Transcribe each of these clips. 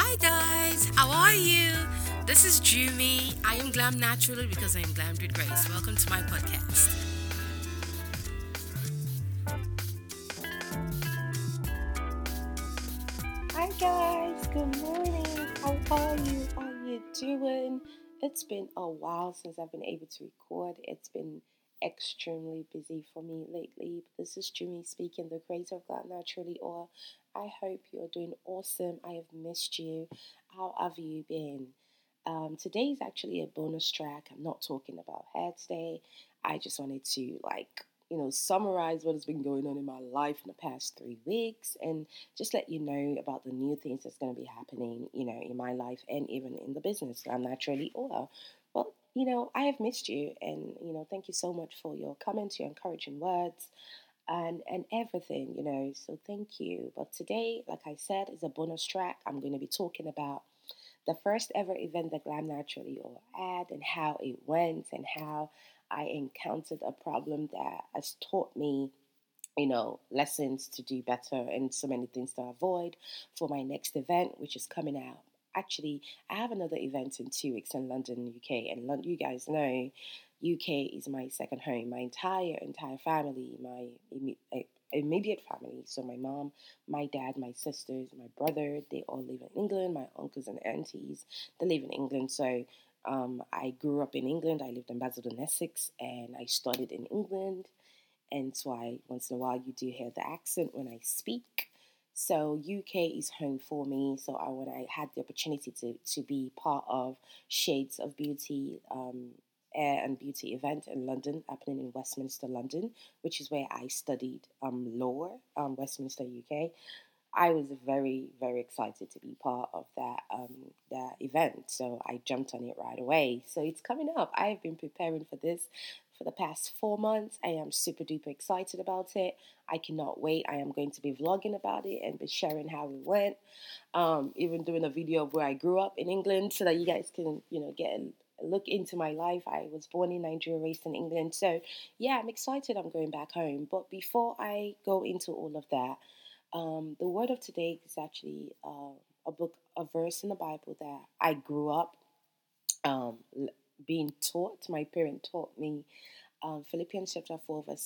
Hi guys, how are you? This is Jumi. I am glam naturally because I am glammed with grace. Welcome to my podcast. Hi guys, good morning. How are you? How you doing? It's been a while since I've been able to record. It's been extremely busy for me lately. This is Jimmy speaking, the creator of God Naturally Or. I hope you're doing awesome. I have missed you. How have you been? Today is actually a bonus track. I'm not talking about hair today. I just wanted to summarize what has been going on in my life in the past 3 weeks and just let you know about the new things that's going to be happening, in my life and even in the business. I'm naturally Ola. Well, I have missed you, and thank you so much for your comments, your encouraging words, and everything. So thank you. But today, like I said, is a bonus track. I'm going to be talking about the first ever event that Glam Naturally or had and how it went and how I encountered a problem that has taught me lessons to do better and so many things to avoid for my next event, which is coming out. Actually, I have another event in 2 weeks in London, UK, and you guys know UK is my second home. My entire family, my immediate family. So my mom, my dad, my sisters, my brother, they all live in England. My uncles and aunties, they live in England. So I grew up in England. I lived in Basildon, Essex, and I studied in England, and so I once in a while you do hear the accent when I speak. So UK is home for me. So when I had the opportunity to be part of Shades of Beauty Air and Beauty event in London, happening in Westminster, London, which is where I studied law, Westminster, UK. I was very, very excited to be part of that event. So I jumped on it right away. So it's coming up. I have been preparing for this for the past 4 months. I am super duper excited about it. I cannot wait. I am going to be vlogging about it and be sharing how it went. Even doing a video of where I grew up in England so that you guys can, get a look into my life. I was born in Nigeria, raised in England. So yeah, I'm excited I'm going back home. But before I go into all of that, the word of today is actually a book, a verse in the Bible that I grew up um, being taught. My parent taught me Philippians chapter 4, verse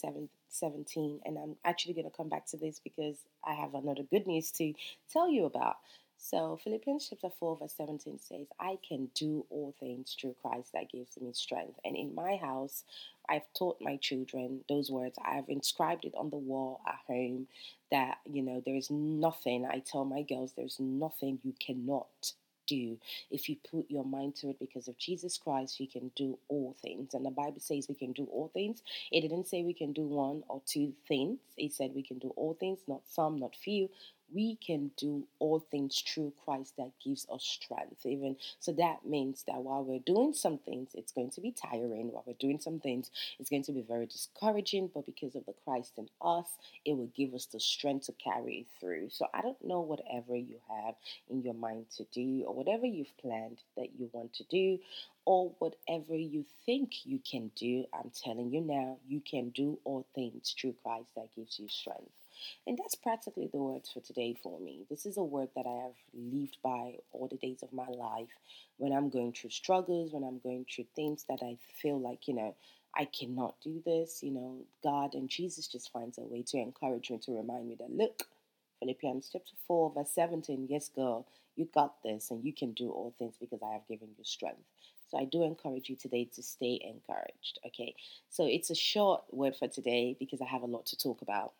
17. And I'm actually going to come back to this because I have another good news to tell you about. So, Philippians chapter 4, verse 17 says, I can do all things through Christ that gives me strength. And in my house, I've taught my children those words. I've inscribed it on the wall at home that, there's nothing, I tell my girls, there's nothing you cannot do if you put your mind to it. Because of Jesus Christ, you can do all things. And the Bible says we can do all things. It didn't say we can do one or two things. It said we can do all things, not some, not few. We can do all things through Christ that gives us strength. Even so, that means that while we're doing some things, it's going to be tiring. While we're doing some things, it's going to be very discouraging. But because of the Christ in us, it will give us the strength to carry it through. So I don't know whatever you have in your mind to do, or whatever you've planned that you want to do, or whatever you think you can do. I'm telling you now, you can do all things through Christ that gives you strength. And that's practically the words for today for me. This is a word that I have lived by all the days of my life. When I'm going through struggles, when I'm going through things that I feel like, I cannot do this, God and Jesus just finds a way to encourage me, to remind me that, look, Philippians chapter 4, verse 17, yes, girl, you got this and you can do all things because I have given you strength. So I do encourage you today to stay encouraged. Okay, so it's a short word for today because I have a lot to talk about.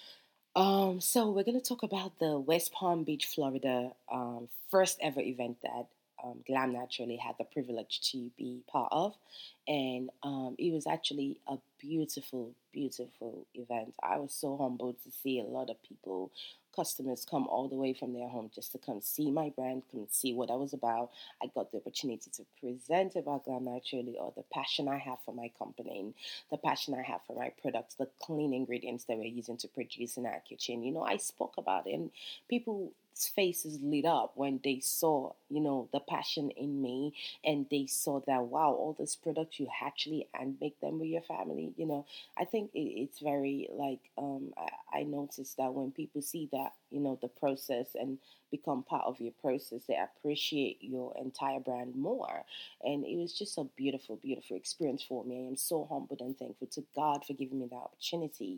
So we're gonna talk about the West Palm Beach, Florida, first ever event that Glam Naturally had the privilege to be part of, and it was actually a beautiful, beautiful event. I was so humbled to see a lot of people, customers, come all the way from their home just to come see my brand, come see what I was about. I got the opportunity to present about Glam Naturally, or the passion I have for my company, and the passion I have for my products, the clean ingredients that we're using to produce in our kitchen. I spoke about it, and people's faces lit up when they saw, the passion in me, and they saw that, wow, all these products you actually and make them with your family. me. I think it's very like I noticed that when people see that the process and become part of your process, they appreciate your entire brand more. And it was just a beautiful, beautiful experience for me. I am so humbled and thankful to God for giving me that opportunity.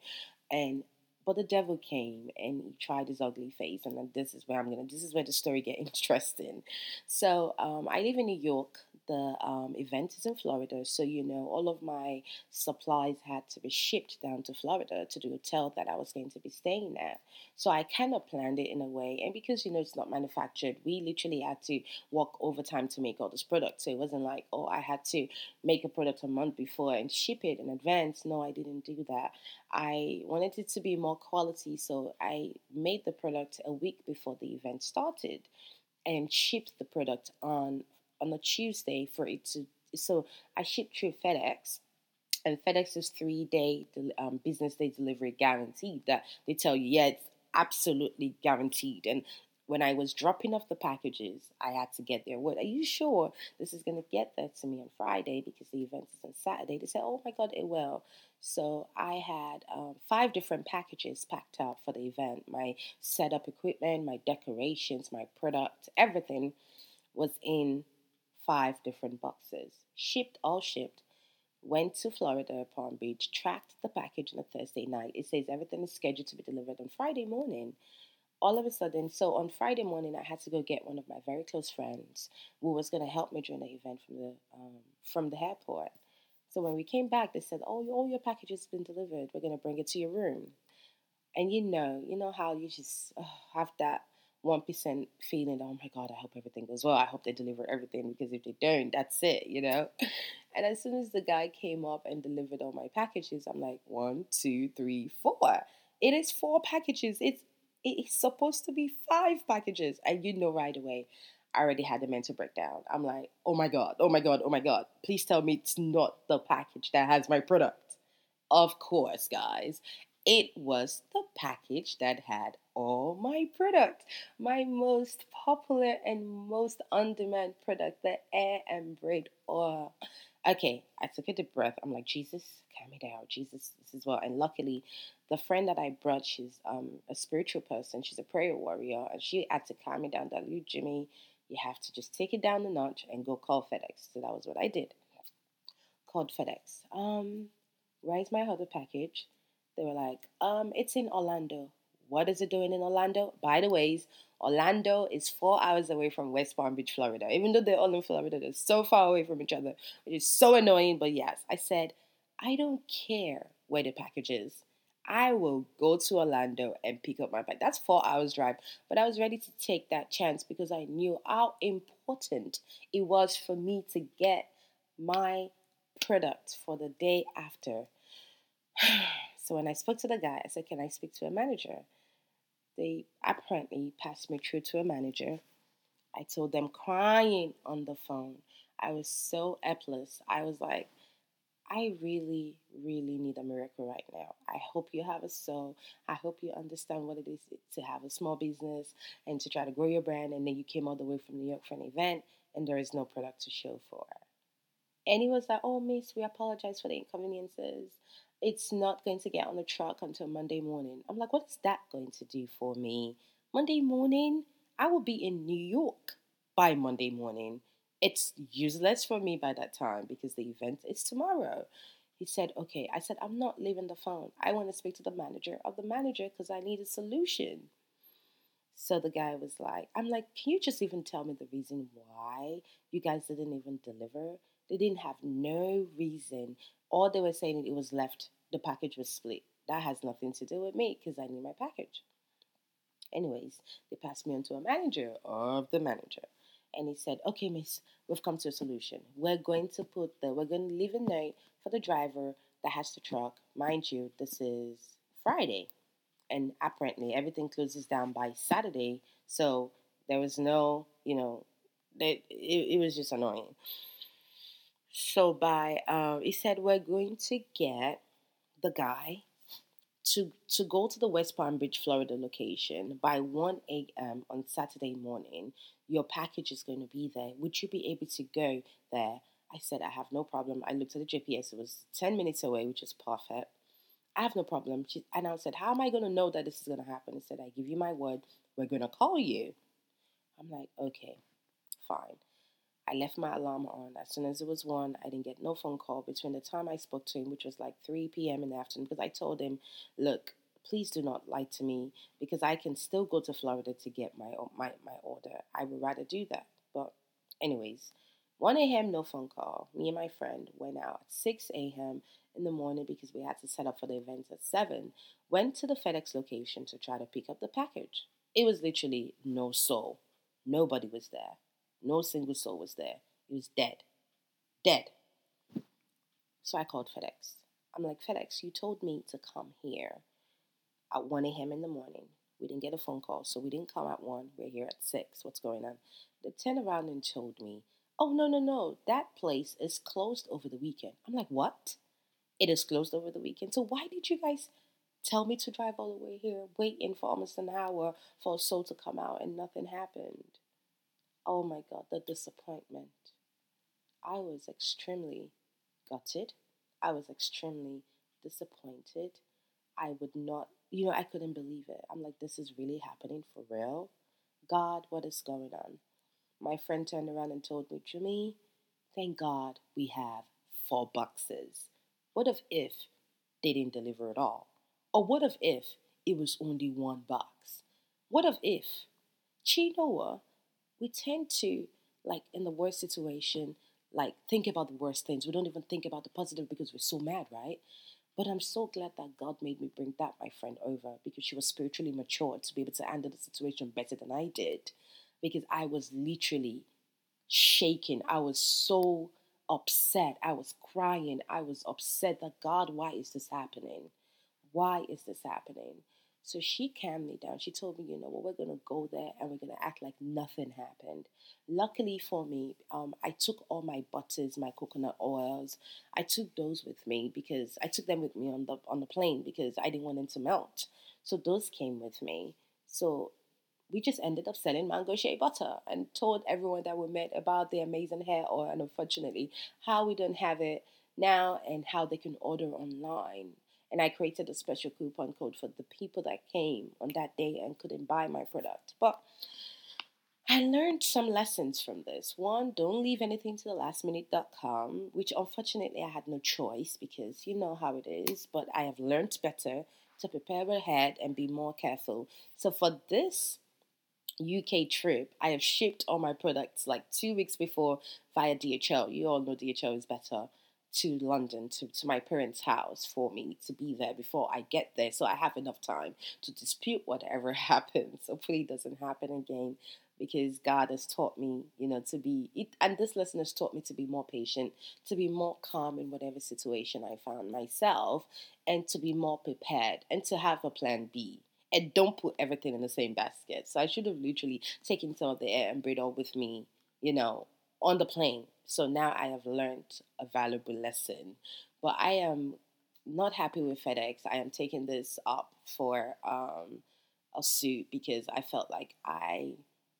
And but the devil came and he tried his ugly face, and then this is where the story get interesting. So I live in New York. The event is in Florida, so all of my supplies had to be shipped down to Florida to the hotel that I was going to be staying at. So I kind of planned it in a way, and because it's not manufactured, we literally had to work overtime to make all this product. So it wasn't like, oh, I had to make a product a month before and ship it in advance. No, I didn't do that. I wanted it to be more quality, so I made the product a week before the event started and shipped the product on a Tuesday for it to. So I shipped through FedEx, and FedEx is 3 day business day delivery guaranteed. That they tell you, yeah, it's absolutely guaranteed. And when I was dropping off the packages, I had to get their word. Are you sure this is going to get there to me on Friday because the event is on Saturday? They said, oh my God, it will. So I had 5 different packages packed out for the event. My setup equipment, my decorations, my product, everything was in 5 different boxes. All shipped. Went to Florida, Palm Beach, tracked the package on a Thursday night. It says everything is scheduled to be delivered on Friday morning. All of a sudden, so on Friday morning, I had to go get one of my very close friends who was going to help me during the event from the airport. So when we came back, they said, "Oh, all your package has been delivered. We're going to bring it to your room." And you know how you just have that 1% feeling. Oh my God, I hope everything goes well. I hope they deliver everything because if they don't, that's it. And as soon as the guy came up and delivered all my packages, I'm like, 1, 2, 3, 4. It is 4 packages. It's supposed to be 5 packages, and right away. I already had a mental breakdown. I'm like, oh my God, oh my God, oh my God. Please tell me it's not the package that has my product. Of course, guys. It was the package that had all my product, my most popular and most on-demand product, the Air and Braid oil. Okay, I took a deep breath. I'm like, Jesus, calm me down. Jesus, this is what. And luckily, the friend that I brought, she's a spiritual person. She's a prayer warrior, and she had to calm me down. That you, Jimmy, you have to just take it down a notch and go call FedEx. So that was what I did. Called FedEx. Where's my other package? They were like, it's in Orlando. What is it doing in Orlando? By the ways, Orlando is 4 hours away from West Palm Beach, Florida. Even though they're all in Florida, they're so far away from each other, which is so annoying. But yes, I said, I don't care where the package is. I will go to Orlando and pick up my bag. That's 4 hours drive. But I was ready to take that chance because I knew how important it was for me to get my product for the day after. So when I spoke to the guy, I said, can I speak to a manager? They apparently passed me through to a manager. I told them crying on the phone. I was so helpless. I was like, I really, really need a miracle right now. I hope you have a soul. I hope you understand what it is to have a small business and to try to grow your brand. And then you came all the way from New York for an event and there is no product to show for. And he was like, oh, miss, we apologize for the inconveniences. It's not going to get on the truck until Monday morning. I'm like, what is that going to do for me? Monday morning? I will be in New York by Monday morning. It's useless for me by that time because the event is tomorrow. He said, okay. I said, I'm not leaving the phone. I want to speak to the manager of the manager because I need a solution. So the guy was like, I'm like, can you just even tell me the reason why you guys didn't even deliver? They didn't have no reason. All they were saying it was left, the package was split. That has nothing to do with me because I need my package. Anyways, they passed me on to a manager of the manager. And he said, okay, miss, we've come to a solution. We're going to leave a note for the driver that has the truck. Mind you, this is Friday. And apparently everything closes down by Saturday. So there was no, it was just annoying. So he said, we're going to get the guy to go to the West Palm Beach, Florida location by 1 a.m. on Saturday morning. Your package is going to be there. Would you be able to go there I said, I have no problem. I looked at the GPS. It was 10 minutes away, which is perfect. I have no problem. And I said, how am I going to know that this is going to happen? I said, I give you my word. We're going to call you. I'm like, okay, fine. I left my alarm on. As soon as it was 1, I didn't get no phone call between the time I spoke to him, which was like 3 p.m. in the afternoon, because I told him, look, please do not lie to me because I can still go to Florida to get my order. I would rather do that. But anyways, 1 a.m. no phone call. Me and my friend went out at 6 a.m. in the morning because we had to set up for the event at 7. Went to the FedEx location to try to pick up the package. It was literally no soul. Nobody was there. No single soul was there. It was dead. Dead. So I called FedEx. I'm like, FedEx, you told me to come here at 1 a.m. in the morning. We didn't get a phone call, so we didn't come at 1. We're here at 6. What's going on? They turned around and told me, oh, no, no, no. That place is closed over the weekend. I'm like, what? It is closed over the weekend. So why did you guys tell me to drive all the way here, waiting for almost an hour for a soul to come out and nothing happened? Oh my God, the disappointment. I was extremely gutted. I was extremely disappointed. I would not, I couldn't believe it. I'm like, this is really happening for real? God, what is going on? My friend turned around and told me, Jimmy, thank God we have 4 boxes. What if they didn't deliver at all? Or what if it was only 1 box? What if? Chinoa, we tend to, like, in the worst situation, like, think about the worst things. We don't even think about the positive because we're so mad, right? But I'm so glad that God made me bring that, my friend, over because she was spiritually mature to be able to handle the situation better than I did. Because I was literally shaken. I was so upset. I was crying. I was upset that God, why is this happening? Why is this happening? So she calmed me down. She told me, you know what, we're going to go there and we're going to act like nothing happened. Luckily for me, I took all my butters, my coconut oils. I took those with me because I took them with me on the plane because I didn't want them to melt. So those came with me. So we just ended up selling mango shea butter and told everyone that we met about the amazing hair oil and unfortunately how we don't have it now and how they can order online. And I created a special coupon code for the people that came on that day and couldn't buy my product. But I learned some lessons from this. One, don't leave anything to the lastminute.com, which unfortunately I had no choice because you know how it is. But I have learned better to prepare ahead and be more careful. So for this UK trip, I have shipped all my products like 2 weeks before via DHL. You all know DHL is better to London, to my parents' house for me to be there before I get there. So I have enough time to dispute whatever happens. Hopefully it doesn't happen again because God has taught me, to be, and this lesson has taught me to be more patient, to be more calm in whatever situation I found myself, and to be more prepared and to have a plan B and don't put everything in the same basket. So I should have literally taken some of the air and brittle with me, on the plane. So now I have learned a valuable lesson. But I am not happy with FedEx. I am taking this up for a suit because I felt like I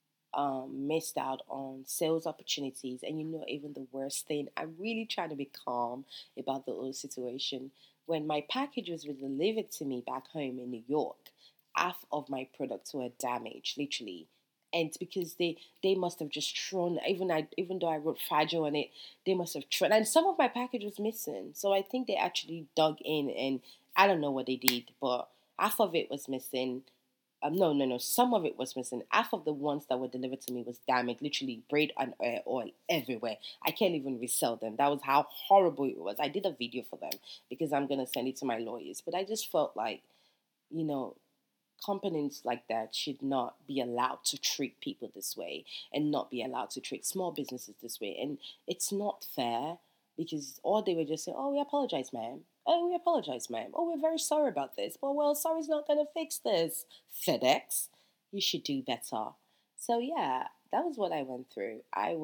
missed out on sales opportunities. And even the worst thing, I'm really trying to be calm about the whole situation. When my package was delivered to me back home in New York, half of my products were damaged, literally. And because they must have just thrown, even though I wrote fragile on it, they must have thrown. And some of my package was missing. So I think they actually dug in and I don't know what they did, but half of it was missing. No, no, no. Some of it was missing. Half of the ones that were delivered to me was damaged. Literally, braid and oil everywhere. I can't even resell them. That was how horrible it was. I did a video for them because I'm gonna send it to my lawyers. But I just felt like, you know, companies like that should not be allowed to treat people this way and not be allowed to treat small businesses this way. And it's not fair because all they were just saying, oh, we apologize, ma'am. Oh, we apologize, ma'am. Oh, we're very sorry about this. But, well, sorry's not going to fix this. FedEx, you should do better. So, yeah, that was what I went through.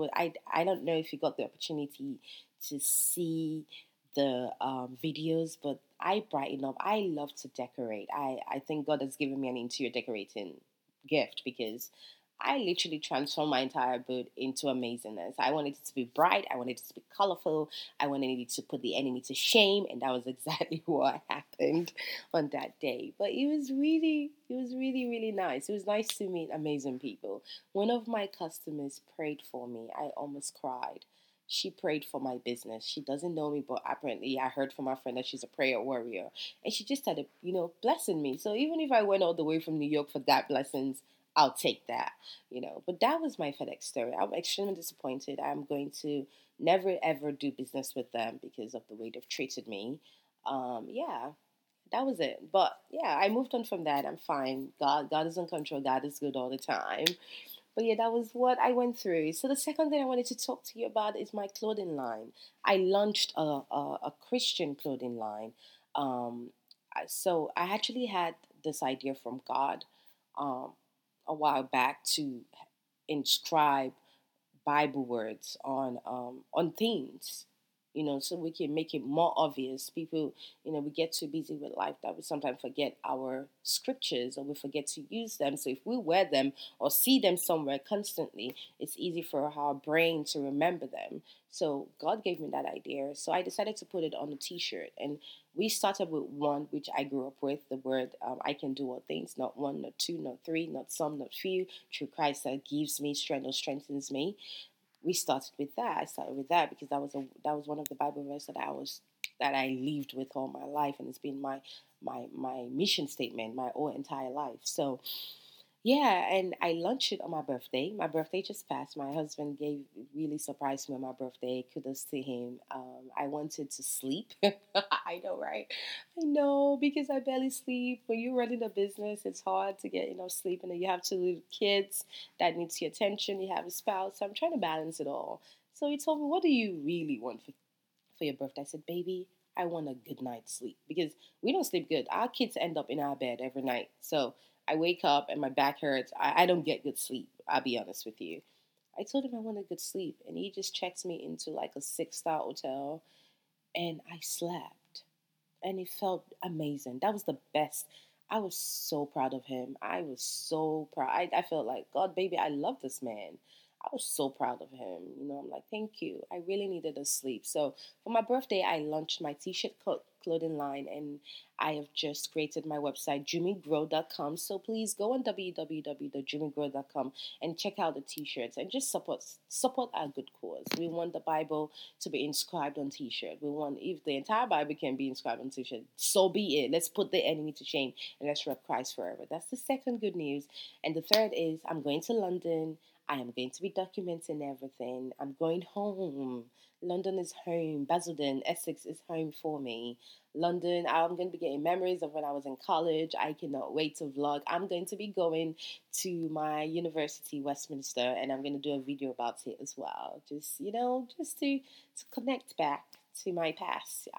I don't know if you got the opportunity to see the videos, but I brighten up. I love to decorate. I think God has given me an interior decorating gift because I literally transformed my entire boot into amazingness. I wanted it to be bright. I wanted it to be colorful. I wanted it to put the enemy to shame, and that was exactly what happened on that day. But it was really nice. It was nice to meet amazing people. One of my customers prayed for me. I almost cried. She prayed for my business. She doesn't know me, but apparently I heard from my friend that she's a prayer warrior. And she just started, blessing me. So even if I went all the way from New York for that blessings, I'll take that. But that was my FedEx story. I'm extremely disappointed. I'm going to never ever do business with them because of the way they've treated me. Yeah, that was it. But yeah, I moved on from that. I'm fine. God is in control. God is good all the time. But yeah, that was what I went through. So the second thing I wanted to talk to you about is my clothing line. I launched a Christian clothing line. Um, so I actually had this idea from God um, a while back to inscribe Bible words on things, so we can make it more obvious. People, we get too busy with life that we sometimes forget our scriptures or we forget to use them. So if we wear them or see them somewhere constantly, it's easy for our brain to remember them. So God gave me that idea. So I decided to put it on a T-shirt, and we started with one, which I grew up with. The word "I can do all things," not one, not two, not three, not some, not few. Through Christ that gives me strength or strengthens me. We started with that. I started with that because that was one of the Bible verses that I lived with all my life, and it's been my mission statement my whole entire life. So yeah, and I launched it on my birthday. My birthday just passed. My husband really surprised me on my birthday. Kudos to him. I wanted to sleep. I know, right? I know, because I barely sleep. When you're running a business, it's hard to get enough sleep, and then you have two little kids that needs your attention. You have a spouse, so I'm trying to balance it all. So he told me, "What do you really want for your birthday?" I said, "Baby, I want a good night's sleep because we don't sleep good. Our kids end up in our bed every night. So I wake up and my back hurts. I don't get good sleep. I'll be honest with you." I told him I wanted good sleep, and he just checks me into like a 6-star hotel, and I slept, and it felt amazing. That was the best. I was so proud of him. I was so proud. I felt like, God, baby, I love this man. I was so proud of him. I'm like, thank you. I really needed a sleep. So for my birthday, I launched my t-shirt clothing line, and I have just created my website, jimmygrow.com. So please go on www.jimmygrow.com and check out the t-shirts and just support our good cause. We want the Bible to be inscribed on t-shirt. We want, if the entire Bible can be inscribed on t-shirt, so be it. Let's put the enemy to shame and let's rep Christ forever. That's the second good news. And the third is I'm going to London. I am going to be documenting everything. I'm going home. London is home. Basildon, Essex is home for me. London, I'm going to be getting memories of when I was in college. I cannot wait to vlog. I'm going to be going to my university, Westminster, and I'm going to do a video about it as well. Just to connect back to my past.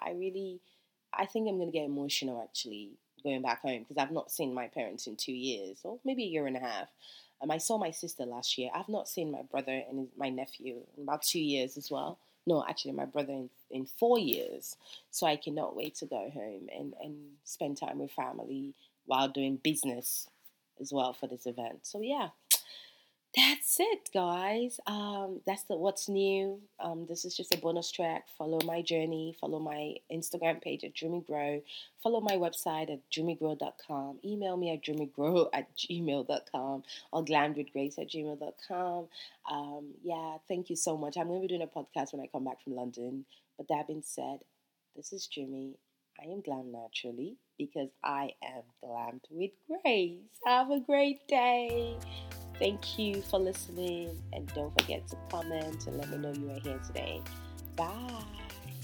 I think I'm going to get emotional actually going back home because I've not seen my parents in 2 years, or maybe a year and a half. I saw my sister last year. I've not seen my brother and my nephew in about 2 years as well. No, actually, my brother in 4 years. So I cannot wait to go home and spend time with family while doing business as well for this event. So yeah, that's it, guys. That's the what's new. This is just a bonus track. Follow my journey. Follow my Instagram page at DreamyGrow. Follow my website at dreamygrow.com. Email me at dreamygrow@gmail.com or glamwithgrace@gmail.com. Yeah, thank you so much. I'm going to be doing a podcast when I come back from London. But that being said, this is Jimmy. I am glam naturally because I am glammed with grace. Have a great day. Thank you for listening, and don't forget to comment and let me know you are here today. Bye.